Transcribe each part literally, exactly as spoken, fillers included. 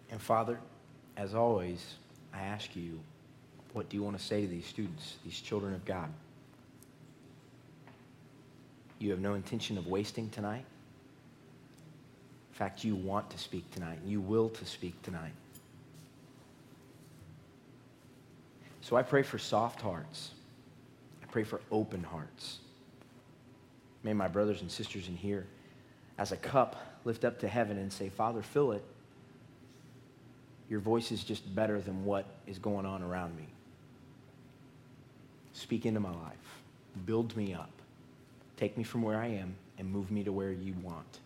And Father, as always, I ask you, what do you want to say to these students, these children of God? You have no intention of wasting tonight. In fact, you want to speak tonight, and you will to speak tonight. So I pray for soft hearts. I pray for open hearts. May my brothers and sisters in here, as a cup, lift up to heaven and say, Father, fill it. Your voice is just better than what is going on around me. Speak into my life. Build me up. Take me from where I am and move me to where you want.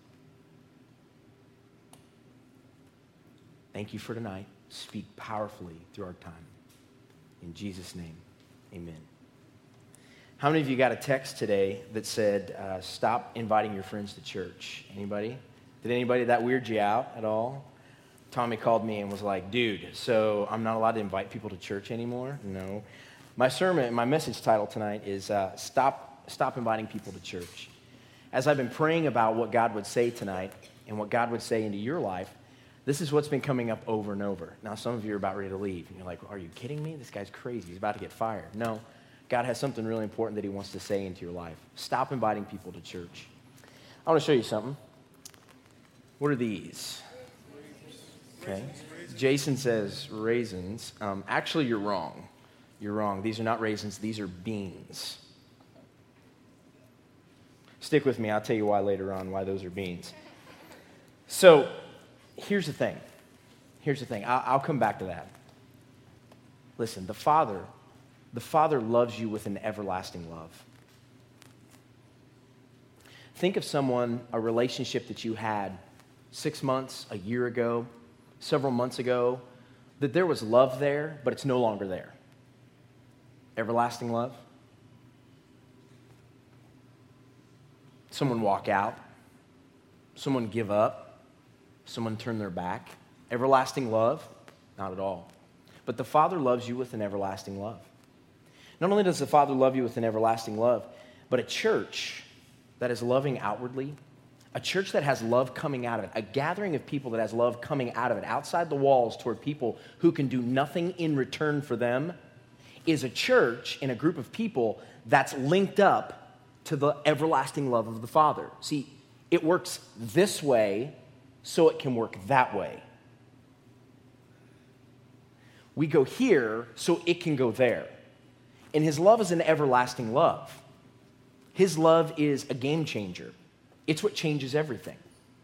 Thank you for tonight. Speak powerfully through our time. In Jesus' name, amen. How many of you got a text today that said, uh, stop inviting your friends to church? Anybody? Did anybody that weird you out at all? Tommy called me and was like, dude, so I'm not allowed to invite people to church anymore? No. My sermon, my message title tonight is uh, stop, stop inviting people to church. As I've been praying about what God would say tonight and what God would say into your life, this is what's been coming up over and over. Now, some of you are about ready to leave. And you're like, are you kidding me? This guy's crazy. He's about to get fired. No, God has something really important that he wants to say into your life. Stop inviting people to church. I want to show you something. What are these? Okay. Jason says raisins. Um, actually, you're wrong. You're wrong. These are not raisins. These are beans. Stick with me. I'll tell you why later on, why those are beans. So, here's the thing. Here's the thing. I'll, I'll come back to that. Listen, the Father, the Father loves you with an everlasting love. Think of someone, a relationship that you had six months, a year ago, several months ago, that there was love there, but it's no longer there. Everlasting love. Someone walk out. Someone give up. Someone turn their back. Everlasting love? Not at all. But the Father loves you with an everlasting love. Not only does the Father love you with an everlasting love, but a church that is loving outwardly, a church that has love coming out of it, a gathering of people that has love coming out of it, outside the walls toward people who can do nothing in return for them, is a church and a group of people that's linked up to the everlasting love of the Father. See, it works this way so it can work that way. We go here so it can go there. And his love is an everlasting love. His love is a game changer. It's what changes everything.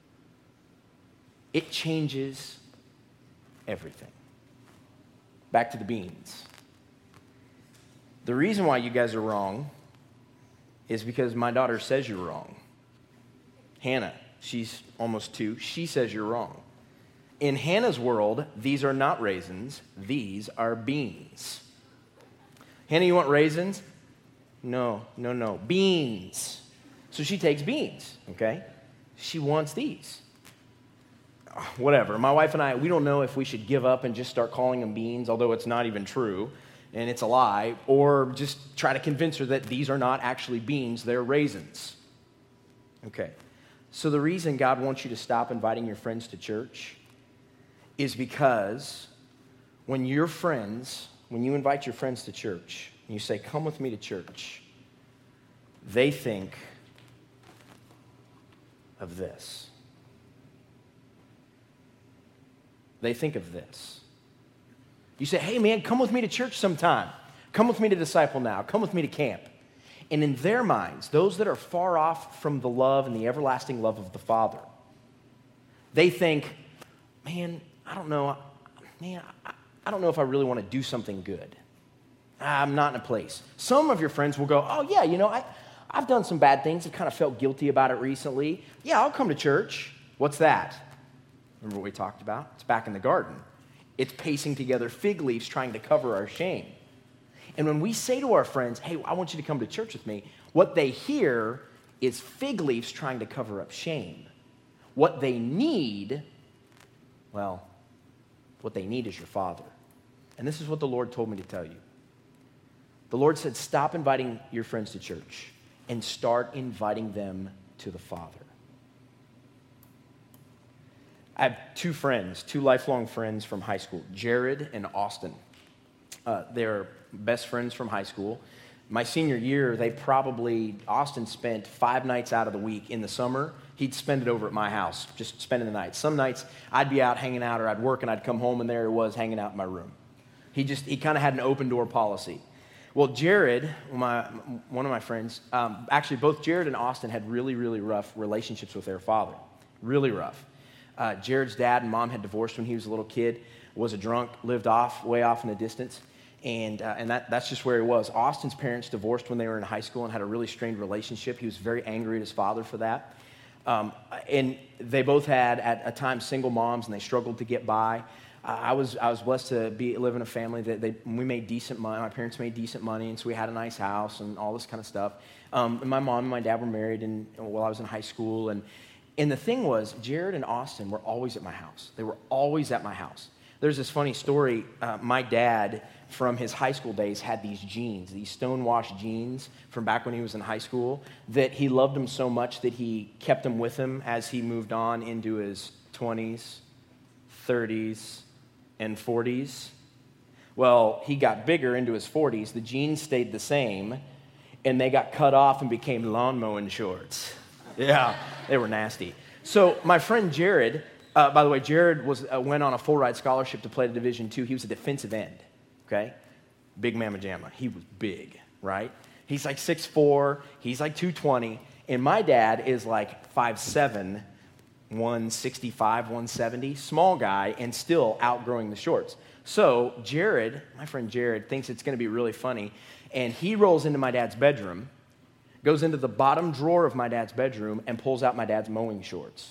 It changes everything. Back to the beans. The reason why you guys are wrong is because my daughter says you're wrong. Hannah, she's almost two, she says you're wrong. In Hannah's world, these are not raisins, these are beans. Hannah, you want raisins? No, no, no, beans. So she takes beans, okay? She wants these. Whatever, my wife and I, we don't know if we should give up and just start calling them beans, although it's not even true, and it's a lie, or just try to convince her that these are not actually beans, they're raisins. Okay, so the reason God wants you to stop inviting your friends to church is because when your friends, when you invite your friends to church, and you say, come with me to church, they think of this. They think of this. You say, hey man, come with me to church sometime. Come with me to Disciple Now. Come with me to camp. And in their minds, those that are far off from the love and the everlasting love of the Father, they think, man, I don't know, man, I, I don't know if I really want to do something good. I'm not in a place. Some of your friends will go, oh yeah, you know, I, I've done some bad things. I've kind of felt guilty about it recently. Yeah, I'll come to church. What's that? Remember what we talked about? It's back in the garden. It's pacing together fig leaves trying to cover our shame. And when we say to our friends, hey, I want you to come to church with me, what they hear is fig leaves trying to cover up shame. What they need, well, what they need is your Father. And this is what the Lord told me to tell you. The Lord said, stop inviting your friends to church and start inviting them to the Father. I have two friends, two lifelong friends from high school, Jared and Austin. Uh, they're best friends from high school. My senior year, they probably, Austin spent five nights out of the week in the summer. He'd spend it over at my house, just spending the night. Some nights I'd be out hanging out or I'd work and I'd come home and there he was hanging out in my room. He just, he kind of had an open door policy. Well, Jared, my, one of my friends, um, actually both Jared and Austin had really, really rough relationships with their father. Really rough. Uh, Jared's dad and mom had divorced when he was a little kid, was a drunk, lived off, way off in the distance. And, uh, and that, that's just where he was. Austin's parents divorced when they were in high school and had a really strained relationship. He was very angry at his father for that. Um, and they both had, at a time, single moms, and they struggled to get by. Uh, I was I was blessed to be live in a family that they, we made decent money. My parents made decent money, and so we had a nice house and all this kind of stuff. Um, and my mom and my dad were married and, while I was in high school. And, and the thing was, Jared and Austin were always at my house. They were always at my house. There's this funny story. Uh, my dad, from his high school days, had these jeans, these stonewashed jeans from back when he was in high school, that he loved them so much that he kept them with him as he moved on into his twenties, thirties, and forties. Well, he got bigger into his forties. The jeans stayed the same, and they got cut off and became lawn mowing shorts. Yeah, they were nasty. So my friend Jared, uh, by the way, Jared was uh, went on a full-ride scholarship to play the Division two. He was a defensive end. Okay? Big mamma jamma. He was big, right? He's like six foot four. He's like two twenty. And my dad is like five seven, one sixty-five, one seventy. Small guy and still outgrowing the shorts. So Jared, my friend Jared, thinks it's going to be really funny. And he rolls into my dad's bedroom, goes into the bottom drawer of my dad's bedroom, and pulls out my dad's mowing shorts.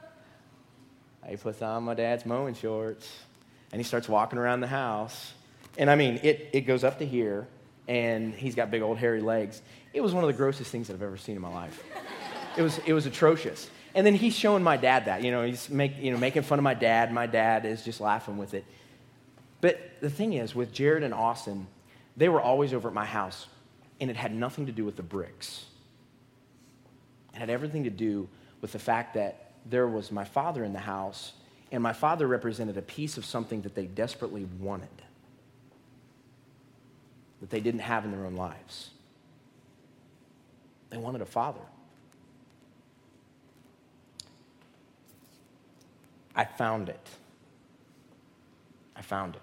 He puts on my dad's mowing shorts. And he starts walking around the house. And I mean, it, it goes up to here, and he's got big old hairy legs. It was one of the grossest things I've ever seen in my life. It was it was atrocious. And then he's showing my dad that, you know, he's make, you know, making fun of my dad. My dad is just laughing with it. But the thing is, with Jared and Austin, they were always over at my house, and it had nothing to do with the bricks. It had everything to do with the fact that there was my father in the house, and my father represented a piece of something that they desperately wanted, that they didn't have in their own lives. They wanted a father. I found it. I found it.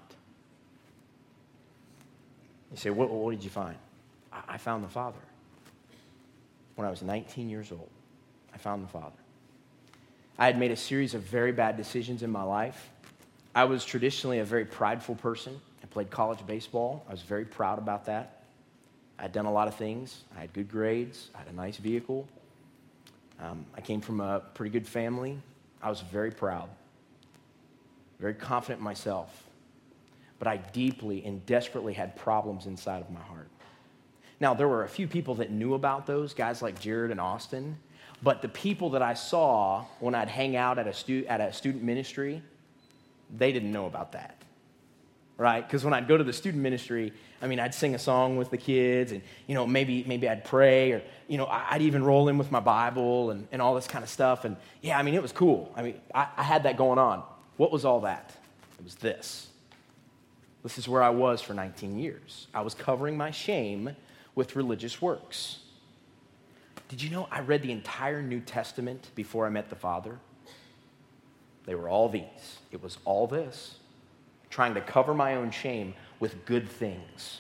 You say, what, what did you find? I, I found the Father. When I was nineteen years old, I found the Father. I had made a series of very bad decisions in my life. I was traditionally a very prideful person. I played college baseball. I was very proud about that. I had done a lot of things. I had good grades. I had a nice vehicle. Um, I came from a pretty good family. I was very proud, very confident in myself. But I deeply and desperately had problems inside of my heart. Now, there were a few people that knew about those, guys like Jared and Austin. But the people that I saw when I'd hang out at a, stu- at a student ministry, they didn't know about that. Right? Because when I'd go to the student ministry, I mean, I'd sing a song with the kids, and, you know, maybe maybe I'd pray, or, you know, I'd even roll in with my Bible and, and all this kind of stuff. And, yeah, I mean, it was cool. I mean, I, I had that going on. What was all that? It was this. This is where I was for nineteen years. I was covering my shame with religious works. Did you know I read the entire New Testament before I met the Father? They were all these. It was all this. Trying to cover my own shame with good things.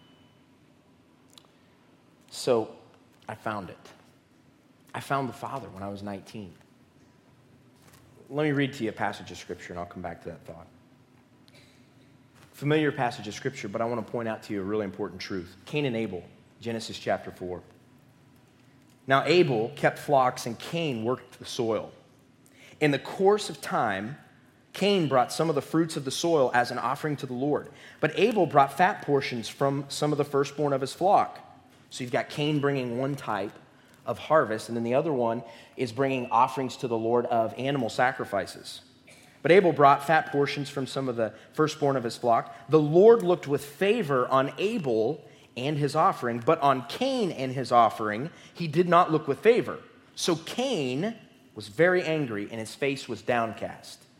So I found it. I found the Father when I was nineteen. Let me read to you a passage of Scripture, and I'll come back to that thought. Familiar passage of Scripture, but I want to point out to you a really important truth. Cain and Abel, Genesis chapter four. Now Abel kept flocks, and Cain worked the soil. In the course of time, Cain brought some of the fruits of the soil as an offering to the Lord. But Abel brought fat portions from some of the firstborn of his flock. So you've got Cain bringing one type of harvest, and then the other one is bringing offerings to the Lord of animal sacrifices. But Abel brought fat portions from some of the firstborn of his flock. The Lord looked with favor on Abel and his offering, but on Cain and his offering, he did not look with favor. So Cain was very angry, and his face was downcast.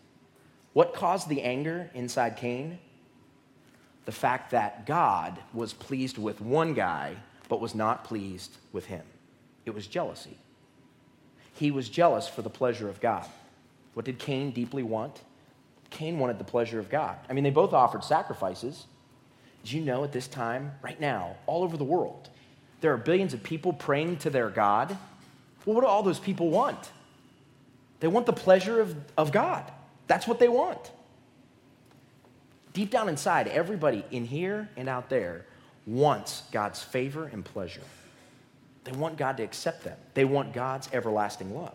What caused the anger inside Cain? The fact that God was pleased with one guy, but was not pleased with him. It was jealousy. He was jealous for the pleasure of God. What did Cain deeply want? Cain wanted the pleasure of God. I mean, they both offered sacrifices. Did you know at this time, right now, all over the world, there are billions of people praying to their God? Well, what do all those people want? They want the pleasure of, of God. That's what they want. Deep down inside, everybody in here and out there wants God's favor and pleasure. They want God to accept them. They want God's everlasting love.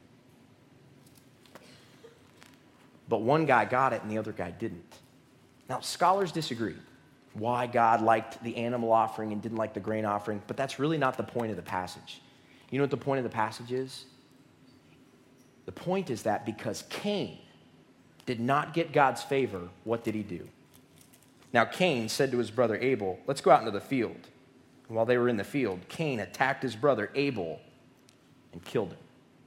But one guy got it and the other guy didn't. Now, scholars disagree why God liked the animal offering and didn't like the grain offering, but that's really not the point of the passage. You know what the point of the passage is? The point is that because Cain did not get God's favor, what did he do? Now, Cain said to his brother Abel, let's go out into the field. And while they were in the field, Cain attacked his brother Abel and killed him.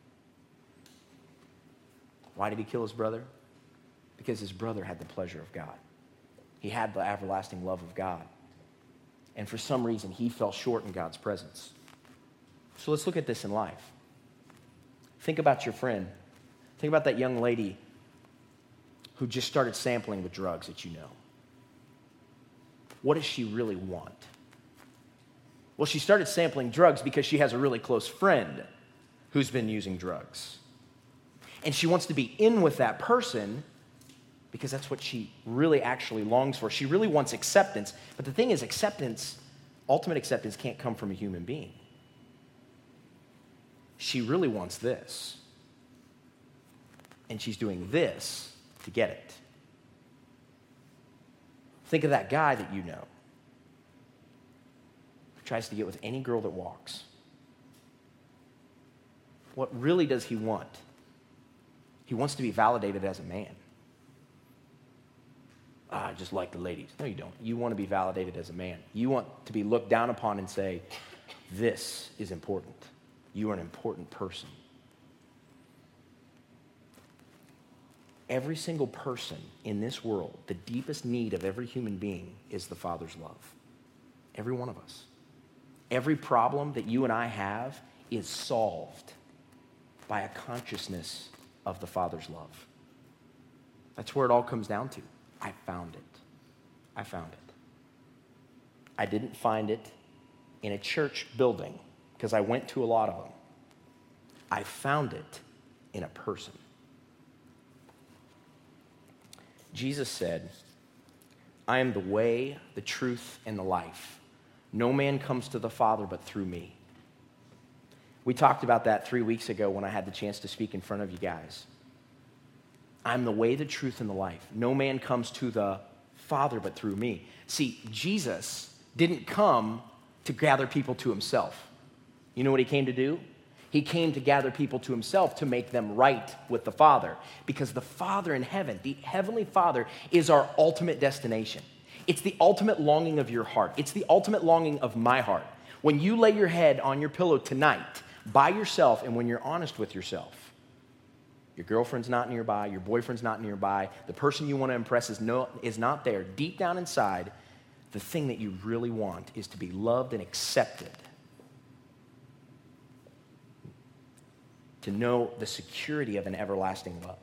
Why did he kill his brother? Because his brother had the pleasure of God. He had the everlasting love of God. And for some reason, he fell short in God's presence. So let's look at this in life. Think about your friend. Think about that young lady who just started sampling the drugs that you know. What does she really want? Well, she started sampling drugs because she has a really close friend who's been using drugs. And she wants to be in with that person because that's what she really actually longs for. She really wants acceptance. But the thing is, acceptance, ultimate acceptance, can't come from a human being. She really wants this. And she's doing this to get it. Think of that guy that you know who tries to get with any girl that walks. What really does he want? He wants to be validated as a man. Ah, I just like the ladies. No, you don't. You want to be validated as a man. You want to be looked down upon and say, this is important. You are an important person. Every single person in this world, the deepest need of every human being is the Father's love. Every one of us. Every problem that you and I have is solved by a consciousness of the Father's love. That's where it all comes down to. I found it. I found it. I didn't find it in a church building because I went to a lot of them. I found it in a person. Jesus said, I am the way, the truth, and the life. No man comes to the Father but through me. We talked about that three weeks ago when I had the chance to speak in front of you guys. I'm the way, the truth, and the life. No man comes to the Father but through me. See, Jesus didn't come to gather people to himself. You know what he came to do? He came to gather people to himself to make them right with the Father. Because the Father in heaven, the Heavenly Father, is our ultimate destination. It's the ultimate longing of your heart. It's the ultimate longing of my heart. When you lay your head on your pillow tonight by yourself and when you're honest with yourself, your girlfriend's not nearby, your boyfriend's not nearby, the person you want to impress is, no, is not there. Deep down inside, the thing that you really want is to be loved and accepted. To know the security of an everlasting love.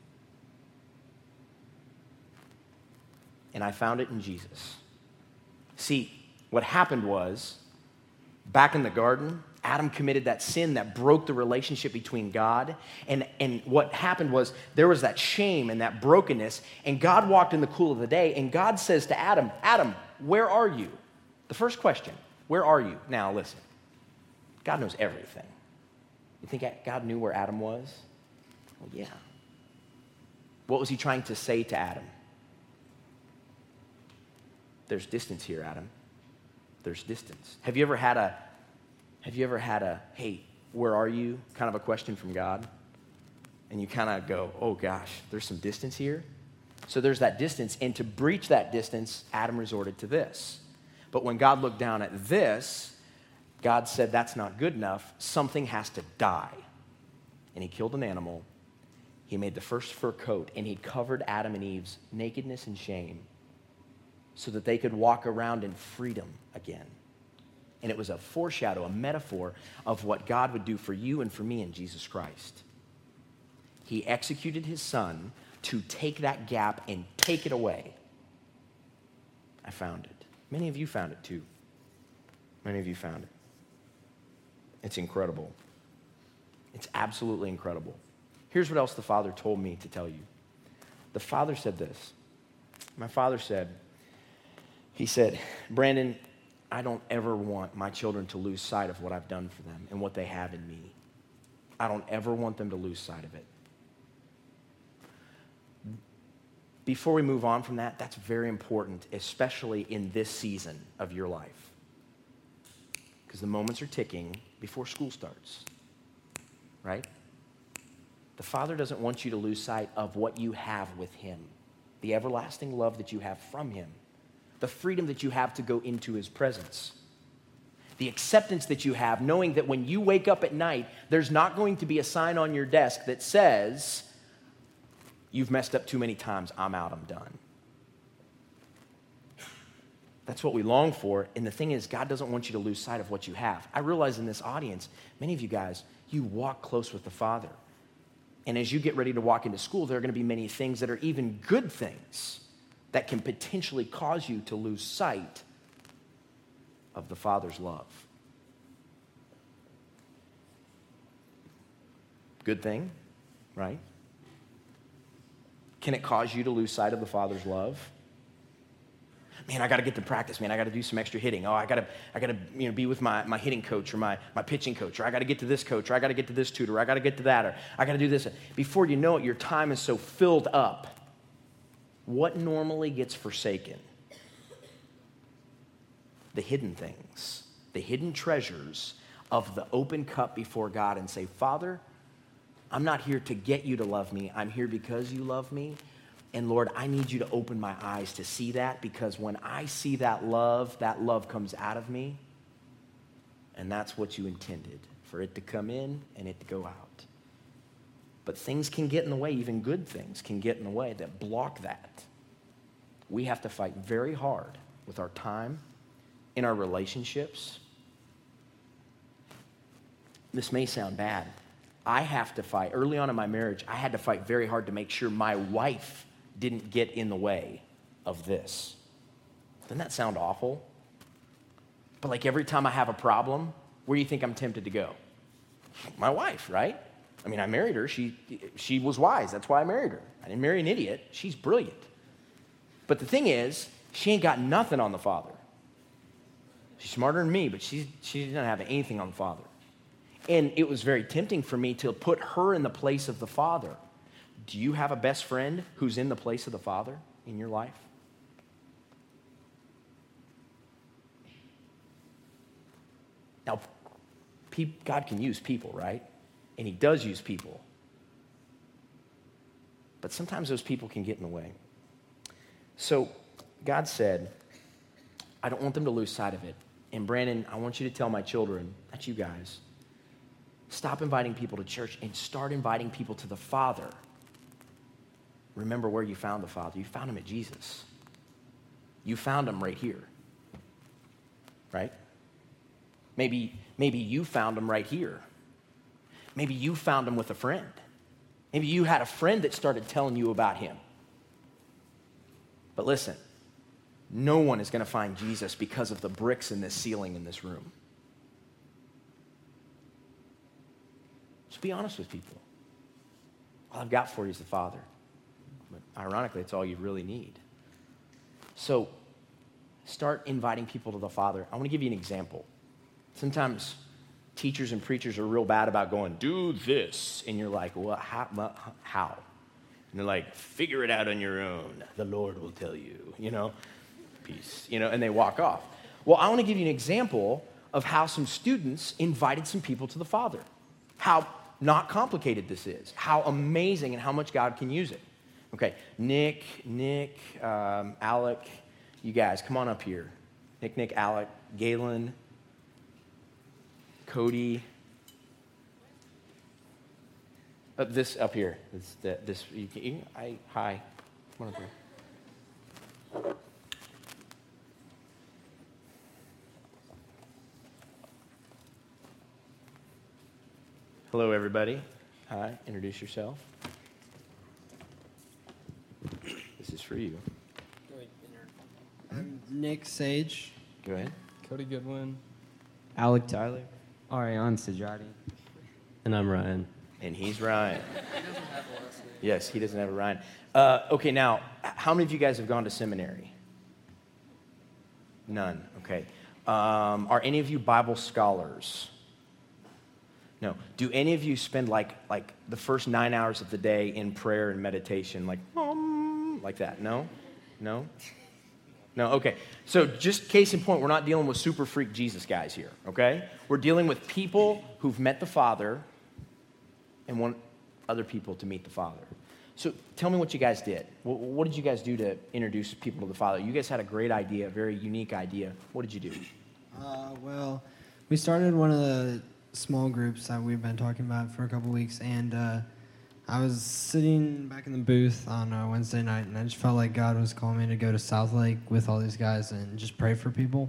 And I found it in Jesus. See, what happened was, back in the garden, Adam committed that sin that broke the relationship between God. And, and what happened was there was that shame and that brokenness. And God walked in the cool of the day. And God says to Adam, Adam, where are you? The first question, where are you? Now listen, God knows everything. You think God knew where Adam was? Well, yeah. What was he trying to say to Adam? There's distance here, Adam. There's distance. Have you ever had a, have you ever had a, hey, where are you? Kind of a question from God. And you kind of go, oh gosh, there's some distance here. So there's that distance. And to breach that distance, Adam resorted to this. But when God looked down at this, God said, that's not good enough. Something has to die. And he killed an animal, He made the first fur coat, and he covered Adam and Eve's nakedness and shame so that they could walk around in freedom again. And it was a foreshadow, a metaphor of what God would do for you and for me in Jesus Christ. He executed his son to take that gap and take it away. I found it. Many of you found it too. Many of you found it. It's incredible. It's absolutely incredible. Here's what else the Father told me to tell you. The Father said this. My Father said, he said, Brandon, I don't ever want my children to lose sight of what I've done for them and what they have in me. I don't ever want them to lose sight of it. Before we move on from that, that's very important, especially in this season of your life. Because the moments are ticking before school starts, right? The Father doesn't want you to lose sight of what you have with him, the everlasting love that you have from him, the freedom that you have to go into his presence, the acceptance that you have, knowing that when you wake up at night, there's not going to be a sign on your desk that says, you've messed up too many times, I'm out, I'm done. That's what we long for, and the thing is, God doesn't want you to lose sight of what you have. I realize in this audience, many of you guys, you walk close with the Father. And as you get ready to walk into school, there are going to be many things that are even good things that can potentially cause you to lose sight of the Father's love. Good thing, right? Can it cause you to lose sight of the Father's love? Man, I got to get to practice, man. I got to do some extra hitting. Oh, I got to I got to you know, be with my, my hitting coach or my, my pitching coach, or I got to get to this coach, or I got to get to this tutor, or I got to get to that, or I got to do this. Before you know it, your time is so filled up. What normally gets forsaken? The hidden things, the hidden treasures of the open cup before God, and say, Father, I'm not here to get you to love me. I'm here because you love me. And Lord, I need you to open my eyes to see that, because when I see that love, that love comes out of me. And that's what you intended, for it to come in and it to go out. But things can get in the way, even good things can get in the way that block that. We have to fight very hard with our time, in our relationships. This may sound bad. I have to fight, early on in my marriage, I had to fight very hard to make sure my wife didn't get in the way of this. Doesn't that sound awful? But like every time I have a problem, where do you think I'm tempted to go? My wife, right? I mean, I married her. She, she was wise. That's why I married her. I didn't marry an idiot. She's brilliant. But the thing is, she ain't got nothing on the Father. She's smarter than me, but she, she doesn't have anything on the Father. And it was very tempting for me to put her in the place of the Father. Do you have a best friend who's in the place of the Father in your life? Now, God can use people, right? And he does use people. But sometimes those people can get in the way. So God said, I don't want them to lose sight of it. And Brandon, I want you to tell my children, that's you guys, stop inviting people to church and start inviting people to the Father. Remember where you found the Father. You found him at Jesus. You found him right here. Right? Maybe, maybe you found him right here. Maybe you found him with a friend. Maybe you had a friend that started telling you about him. But listen, no one is going to find Jesus because of the bricks in this ceiling in this room. Just be honest with people. All I've got for you is the Father. But ironically, it's all you really need. So start inviting people to the Father. I want to give you an example. Sometimes teachers and preachers are real bad about going, do this. And you're like, well, how? Well, how? And they're like, figure it out on your own. The Lord will tell you, you know, peace, you know, and they walk off. Well, I want to give you an example of how some students invited some people to the Father. How not complicated this is. How amazing and how much God can use it. Okay, Nick, Nick, um, Alec, you guys, come on up here. Nick, Nick, Alec, Galen, Cody. Uh, this up here. This, the, this you can, you, I, hi. Come on up here. Hello, everybody. Hi, introduce yourself. This is for you. I'm Nick Sage. Go ahead. Cody Goodwin. Alec Tyler. Ariane Sajati. And I'm Ryan. And he's Ryan. Yes, he doesn't have a Ryan. Uh, okay, now, how many of you guys have gone to seminary? None. Okay. Um, are any of you Bible scholars? No. Do any of you spend like like the first nine hours of the day in prayer and meditation, like um, like that? No, no, no. Okay. So just case in point, we're not dealing with super freak Jesus guys here. Okay, we're dealing with people who've met the Father and want other people to meet the Father. So tell me what you guys did. What, what did you guys do to introduce people to the Father? You guys had a great idea, a very unique idea. What did you do? Uh, well, we started one of the small groups that we've been talking about for a couple weeks, and uh, I was sitting back in the booth on a Wednesday night, and I just felt like God was calling me to go to South Lake with all these guys and just pray for people.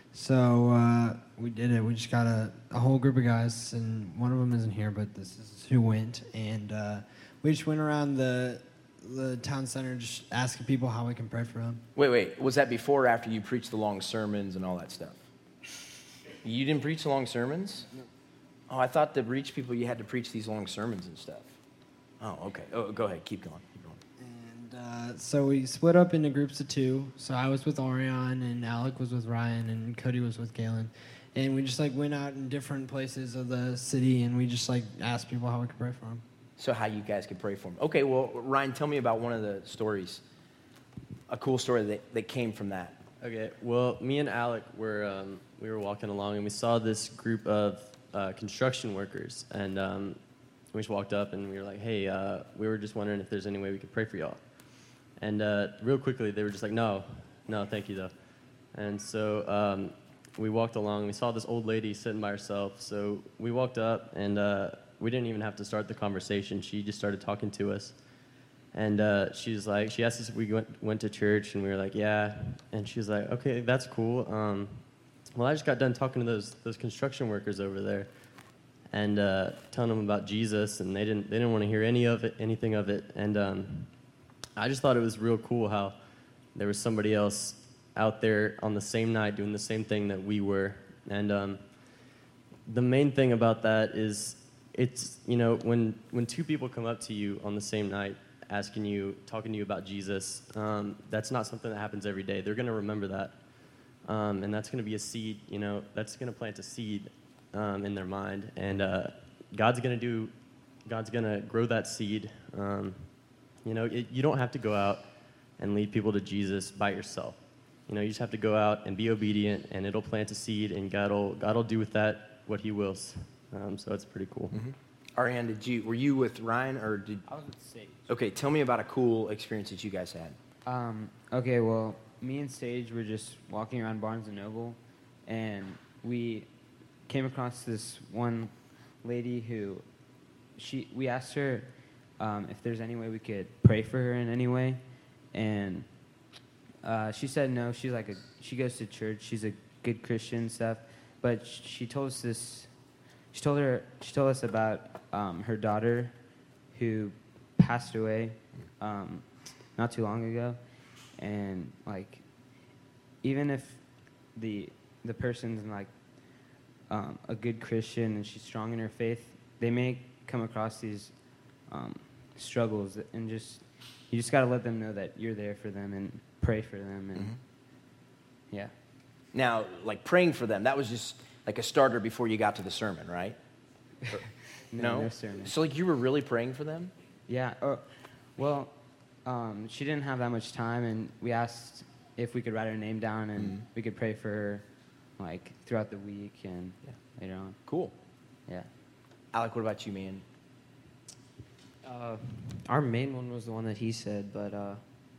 So uh, we did it. We just got a, a whole group of guys, and one of them isn't here, but this is who went, and uh, we just went around the the town center just asking people how we can pray for them. Wait, wait. Was that before or after you preached the long sermons and all that stuff? You didn't preach the long sermons? No. Oh, I thought to reach people you had to preach these long sermons and stuff. Oh, okay. Oh, go ahead. Keep going. Keep going. And uh, so we split up into groups of two. So I was with Ariane, and Alec was with Ryan, and Cody was with Galen. And we just like went out in different places of the city, and we just like asked people how we could pray for them. So how you guys could pray for them. Okay, well, Ryan, tell me about one of the stories, a cool story that, that came from that. Okay, well, me and Alec were um, we were walking along, and we saw this group of uh, construction workers, and um, we just walked up, and we were like, hey, uh, we were just wondering if there's any way we could pray for y'all. And uh, real quickly, they were just like, no, no, thank you, though. And so um, we walked along, and we saw this old lady sitting by herself, so we walked up, and uh, we didn't even have to start the conversation. She just started talking to us. And uh, she's like, she asked us if we went, went to church, and we were like, yeah. And she was like, okay, that's cool. Um, well, I just got done talking to those those construction workers over there, and uh, telling them about Jesus, and they didn't they didn't want to hear any of it, anything of it. And um, I just thought it was real cool how there was somebody else out there on the same night doing the same thing that we were. And um, the main thing about that is, it's, you know, when when two people come up to you on the same night, asking you, talking to you about Jesus, um, that's not something that happens every day. They're going to remember that. Um, and that's going to be a seed, you know, that's going to plant a seed um, in their mind. And uh, God's going to do, God's going to grow that seed. Um, you know, it, you don't have to go out and lead people to Jesus by yourself. You know, you just have to go out and be obedient, and it'll plant a seed, and God will, God will do with that what he wills. Um, so it's pretty cool. Mm-hmm. Ariane, did you, were you with Ryan, or did... I was with Sage. Okay, tell me about a cool experience that you guys had. Um, okay, well, me and Sage were just walking around Barnes and Noble, and we came across this one lady who, she we asked her um, if there's any way we could pray for her in any way, and uh, she said no. She's like a she goes to church. She's a good Christian and stuff, but she told us this. She told her she told us about um, her daughter, who passed away um, not too long ago, and like even if the the person's like um, a good Christian and she's strong in her faith, they may come across these um, struggles, and just you just got to let them know that you're there for them and pray for them, and Mm-hmm. yeah. Now, like praying for them, that was just like a starter before you got to the sermon, right? Or, No, no sermon. So like you were really praying for them? Yeah. Uh, well, um, she didn't have that much time, and we asked if we could write her name down, and Mhm. we could pray for her, like throughout the week and Yeah. later on. Cool. Yeah. Alec, what about you, man? Uh, our main one was the one that he said, but uh,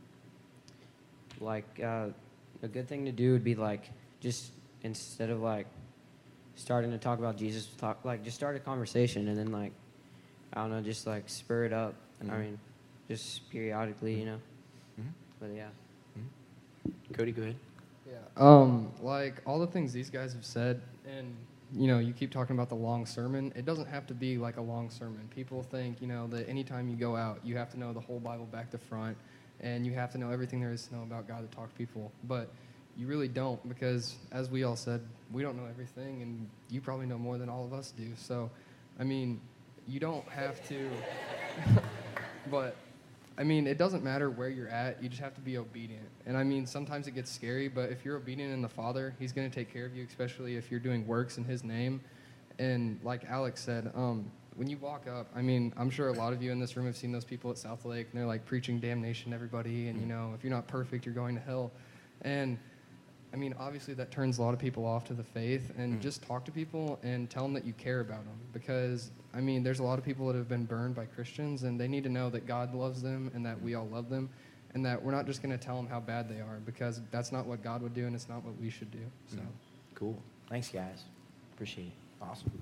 like uh, a good thing to do would be like just instead of like starting to talk about Jesus, talk like just start a conversation, and then like I don't know, just like spur it up. Mhm. I mean, just periodically, you know. Mhm. But yeah. Cody, go ahead. Yeah. Um, like all the things these guys have said, and you know, you keep talking about the long sermon. It doesn't have to be like a long sermon. People think, you know, that anytime you go out, you have to know the whole Bible back to front, and you have to know everything there is to know about God to talk to people. But you really don't, because as we all said, we don't know everything, and you probably know more than all of us do. So, I mean, you don't have to. But I mean, it doesn't matter where you're at. You just have to be obedient. And I mean, sometimes it gets scary, but if you're obedient in the Father, He's going to take care of you, especially if you're doing works in His name. And like Alex said, um, when you walk up, I mean, I'm sure a lot of you in this room have seen those people at South Lake, and they're like preaching damnation to everybody. And, you know, if you're not perfect, you're going to hell. And I mean, obviously that turns a lot of people off to the faith, and Mm. just talk to people and tell them that you care about them, because, I mean, there's a lot of people that have been burned by Christians, and they need to know that God loves them and that we all love them, and that we're not just going to tell them how bad they are, because that's not what God would do, and it's not what we should do. So, Mm. Cool. Thanks, guys. Appreciate it. Awesome.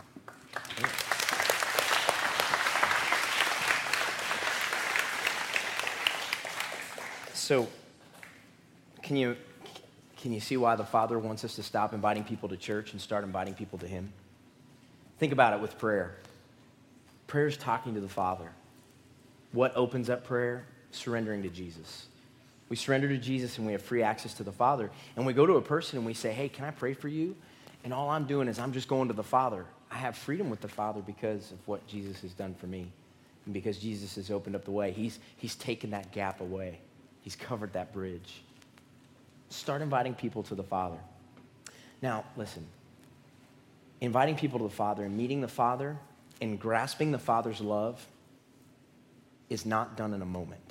So, can you can you see why the Father wants us to stop inviting people to church and start inviting people to Him? Think about it with prayer. Prayer is talking to the Father. What opens up prayer? Surrendering to Jesus. We surrender to Jesus and we have free access to the Father. And we go to a person and we say, hey, can I pray for you? And all I'm doing is I'm just going to the Father. I have freedom with the Father because of what Jesus has done for me. And because Jesus has opened up the way. He's, he's taken that gap away. He's covered that bridge. Start inviting people to the Father. Now, listen. Inviting people to the Father and meeting the Father and grasping the Father's love is not done in a moment.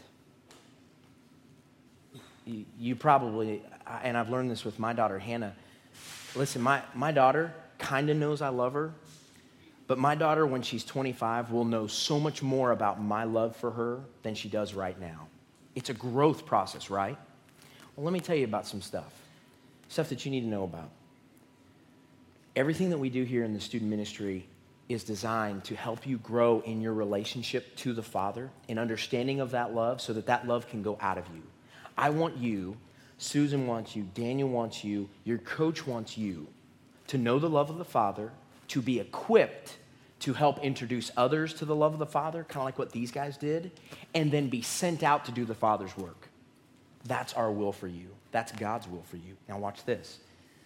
You, you probably, and I've learned this with my daughter, Hannah. Listen, my, my daughter kind of knows I love her, but my daughter, when she's twenty-five, will know so much more about my love for her than she does right now. It's a growth process, right? Well, let me tell you about some stuff. Stuff that you need to know about. Everything that we do here in the student ministry is designed to help you grow in your relationship to the Father, in understanding of that love, so that that love can go out of you. I want you, Susan wants you, Daniel wants you, your coach wants you to know the love of the Father, to be equipped to help introduce others to the love of the Father, kind of like what these guys did, and then be sent out to do the Father's work. That's our will for you. That's God's will for you. Now watch this.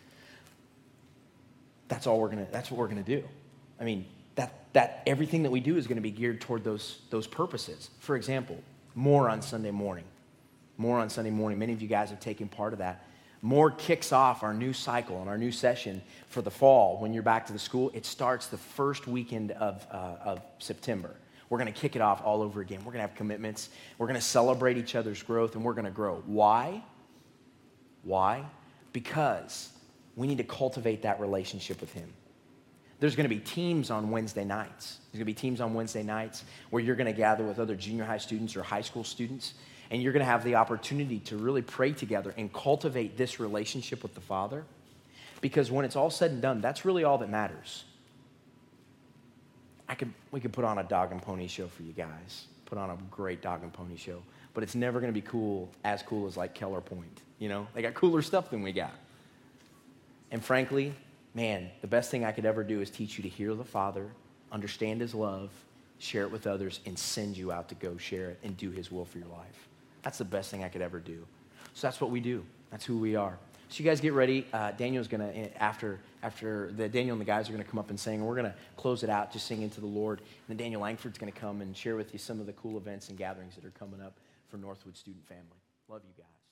That's all we're gonna, that's what we're gonna do. I mean, that, that everything that we do is gonna be geared toward those, those purposes. For example, more on Sunday morning. More on Sunday morning. Many of you guys have taken part of that. More kicks off our new cycle and our new session for the fall when you're back to the school. It starts the first weekend of, uh, of September. We're going to kick it off all over again. We're going to have commitments. We're going to celebrate each other's growth, and we're going to grow. Why? Why? Because we need to cultivate that relationship with Him. There's going to be teams on Wednesday nights. There's going to be teams on Wednesday nights where you're going to gather with other junior high students or high school students, and you're going to have the opportunity to really pray together and cultivate this relationship with the Father. Because when it's all said and done, that's really all that matters. I could, we could put on a dog and pony show for you guys. Put on a great dog and pony show. But it's never going to be cool, as cool as like Keller Point. You know, they got cooler stuff than we got. And frankly, man, the best thing I could ever do is teach you to hear the Father, understand His love, share it with others, and send you out to go share it and do His will for your life. That's the best thing I could ever do. So that's what we do. That's who we are. So you guys get ready. Uh, Daniel's going to, after after the Daniel and the guys are going to come up and sing, and we're going to close it out just singing to the Lord. And then Daniel Langford's going to come and share with you some of the cool events and gatherings that are coming up for Northwood Student Family. Love you guys.